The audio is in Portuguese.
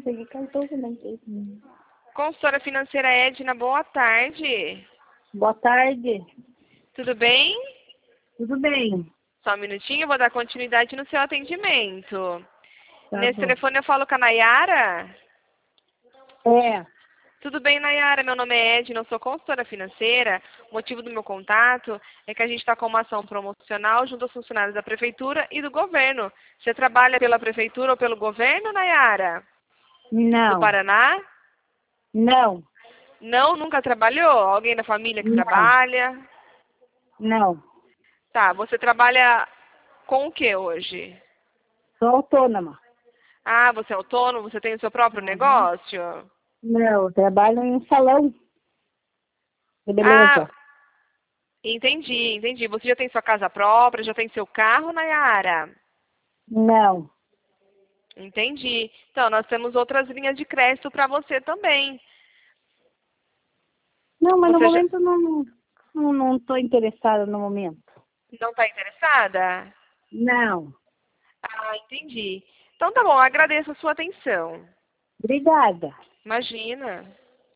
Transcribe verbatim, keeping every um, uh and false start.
peguei cartão também. Consultora financeira Edna, boa tarde. Boa tarde. Tudo bem? Tudo bem? Só um minutinho, eu vou dar continuidade no seu atendimento. Tá Nesse bom. telefone eu falo com a Nayara? É. Tudo bem, Nayara? Meu nome é Edna, eu sou consultora financeira. O motivo do meu contato é que a gente está com uma ação promocional junto aos funcionários da Prefeitura e do Governo. Você trabalha pela Prefeitura ou pelo Governo, Nayara? Do Não. Paraná? Não. Não, nunca trabalhou? Alguém da família que Não. trabalha? Não. Tá, você trabalha com o que hoje? Sou autônoma. Ah, você é autônomo? Você tem o seu próprio Uhum. negócio? Não, eu trabalho em um salão de Ah, beleza. entendi, entendi. Você já tem sua casa própria, já tem seu carro, Nayara? Não. Entendi. Então, nós temos outras linhas de crédito para você também. Não, mas no Você já momento não não não estou interessada no momento. não está interessada? Não. Ah, entendi. Então tá bom, agradeço a sua atenção. Obrigada. Imagina.